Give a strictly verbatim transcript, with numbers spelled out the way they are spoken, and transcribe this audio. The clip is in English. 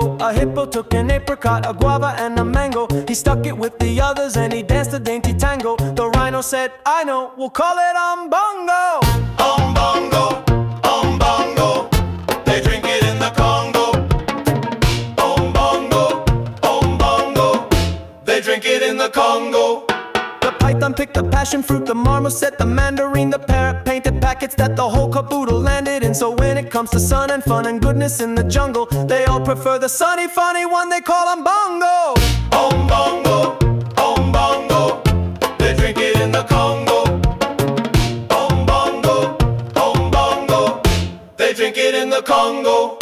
bongo. A hippo took an apricot, a guava and a mango. He stuck it with the others and he danced a dainty tango. The rhino said, I know, we'll call it umbongo. Umbongo, umbongo, they drink it in the Congo. Umbongo, umbongo, they drink it in the Congo. The python picked the passion fruit, the marmoset, the mandarin, the parrot painted packets that the whole caboodle landed in. So when it comes to sun and fun and goodness in the jungle, they all prefer the sunny, funny one they call umbongo. Umbongo, umbongo, they drink it in the Congo. Umbongo, umbongo, they drink it in the Congo.